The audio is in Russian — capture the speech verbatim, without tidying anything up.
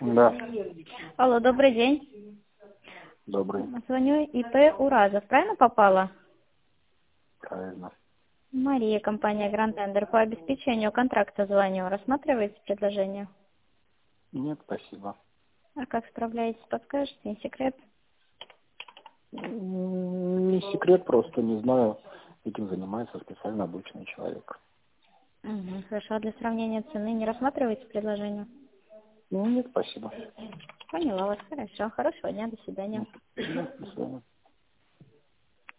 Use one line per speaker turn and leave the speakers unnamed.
Да,
Алло, добрый день.
добрый,
Звоню ИП Уразов. Правильно попала?
правильно.
Мария, компания Grand Tender. По обеспечению контракта звоню. Рассматриваете предложение?
Нет, спасибо.
А как справляетесь, подскажете? Не секрет?
М, Не секрет, просто не знаю. Этим занимается специально обученный человек.
Угу, хорошо. А для сравнения цены не рассматриваете предложение?
Ну, нет, спасибо.
Поняла вас. Хорошо. Хорошего дня. До свидания.
Ну, До свидания.